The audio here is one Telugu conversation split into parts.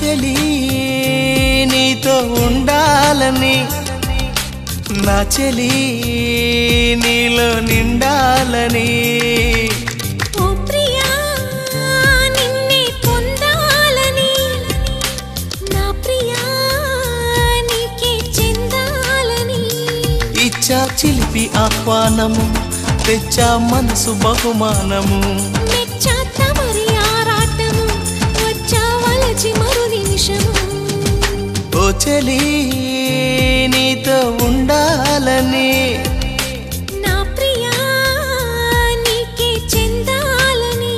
చెలి నీతో ఉండాలని నా చెలి నీలో నిండాలని ఓ ప్రియా నిన్నే పొందాలని నా ప్రియా నీకే చెందాలని ఇచ్చా చిలిపి ఆహ్వానము తెచ్చా మనసు బహుమానము మెచ్చా తమరి ఆరాటము వచ్చా వలచి మరు నిమిషము ఓ చెలి నీతో ఉండాలని నా ప్రియా నీకే చెందాలని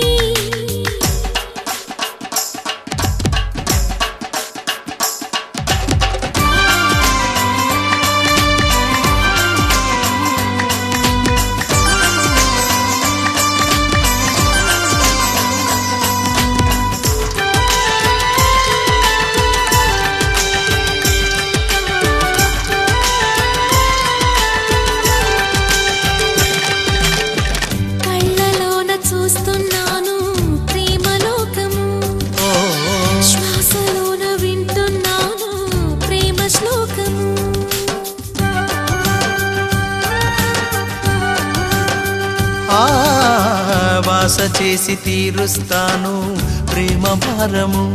కళ్ళలోన చూస్తున్నాను ప్రేమలోకము శ్వాసలోన వింటున్నాను ప్రేమ శ్లోకము ఆ వాస చేసి తీరుస్తాను ప్రేమ భారము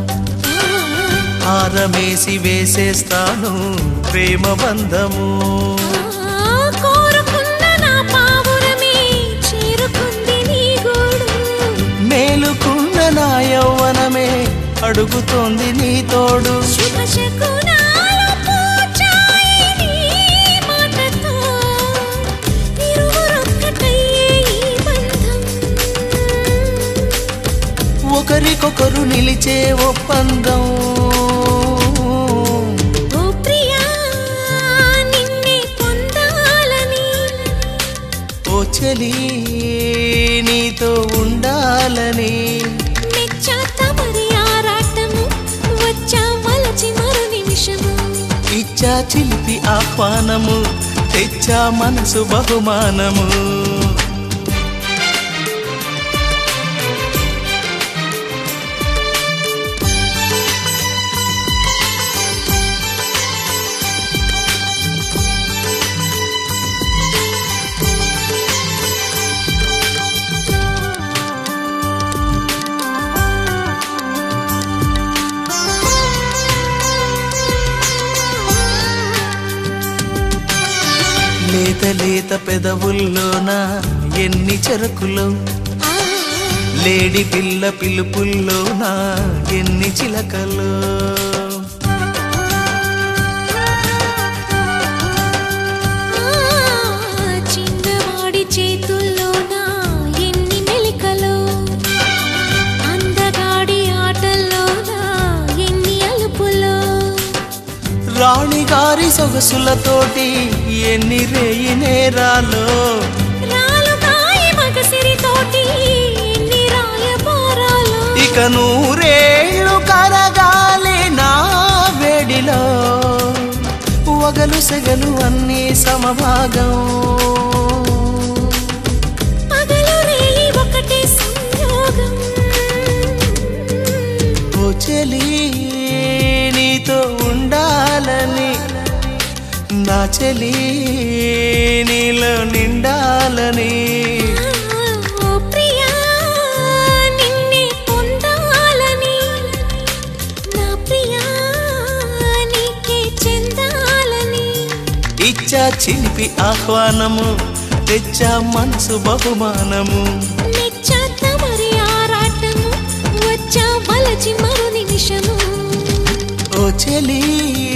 హారమేసి వేసేస్తాను ప్రేమ బంధము కోరుకున్న నా పావురమే చేరుకుంది నీ గూడు మేలుకున్న నా యౌవనమే అడుగుతోంది నీ తోడు శుభశకునాల పూచాయి నీ మాటతో ఇరువురొక్కటయ్యే ఈ బంధం ఒకరికొకరు నిలిచే ఒప్పందం ఓ ప్రియా నిన్నే పొందాలని ఓ చెలి నీతో ఉండాలని మెచ్చా తమరి ఆరాటము వచ్చా వలచి మరు నిమిషము ఇచ్చా చిలిపి ఆహ్వానము తెచ్చా మనసు బహుమానము లేత లేత పెదవుల్లోన ఎన్ని చెరకులు లేడి పిల్ల పిలుపుల్లోన ఎన్ని చిలకలు చిన్నవాడి చేతుల్లోన ఎన్ని మెలికలు అందగాడి ఆటల్లోన ఎన్ని అలుపులు రాణిగారి సొగసులతోటి ఎన్ని రేయి నేరాలో రాలుగాయి మగసిరితోటి ఎన్ని రాయబారాలు ఇక నూరేళ్ళు కరగాలి నా వేడిలో వగలు సెగలు అన్నీ సమభాగం పగలు రేయి ఒకటే సంయోగం ఓ చెలి నీతో ఉండాలని నా చెలి నీలో నిండాలని ఓ ప్రియా నిన్నే పొందాలని నా ప్రియా నీకే చెందాలని ఇచ్చా చిలిపి ఆహ్వానము తెచ్చా మనసు బహుమానము మెచ్చా తమరి ఆరాటము వచ్చా వలచి మరు నిమిషము ఓ చెలి